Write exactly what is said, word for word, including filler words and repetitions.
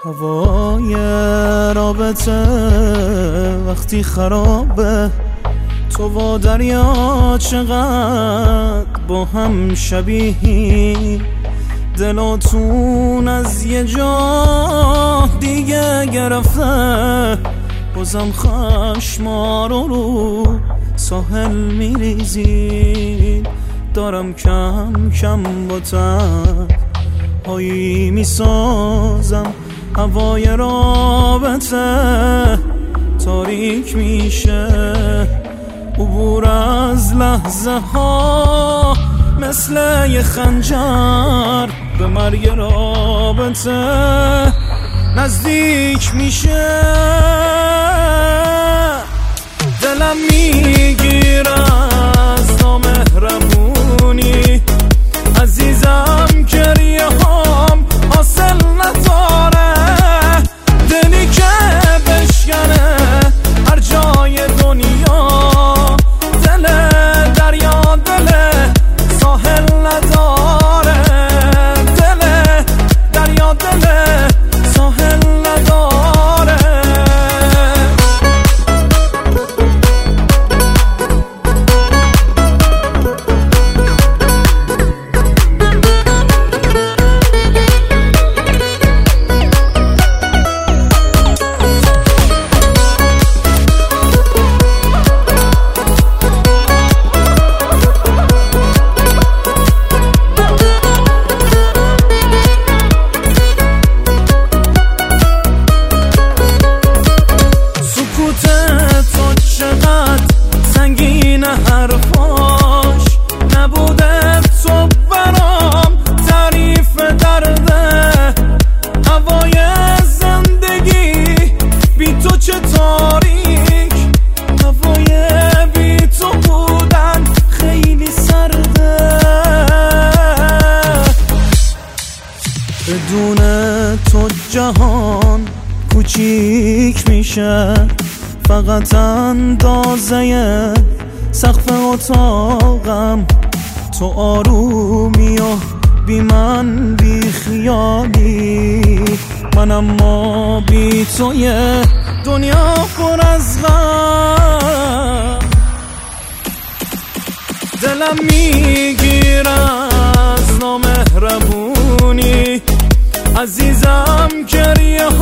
هوای رابطه وقتی خرابه، تو و دریا چقدر با هم شبیهی، دلاتون از یه جا دیگه گرفته، بازم خشما رو رو ساحل میریزی. دارم کم کم با تنهایی میسازم، هوای رابطه تاریک میشه، عبور از لحظه ها مثل یه خنجر به مرگ رابطه نزدیک میشه. دلم میگیره از نامهربونی، عزیزم گریه هام حاصل نداره، دلی که بشکنه هر جای دنیا، دل دریا دل ساحل نداره، دل دریا دل ساحل نداره. حرفاش نبوده تو برام تعریف درده، هوای زندگی بی تو چه تاریک، هوای بی تو بودن خیلی سرده، بدون تو جهان کوچیک میشه، فقط اندازه سقف اتاقم، تو آرومی و بی من بی خیالی، من اما بی تو یه دنیا پر از غم. دلم میگیره از نامهربونی، عزیزم گریه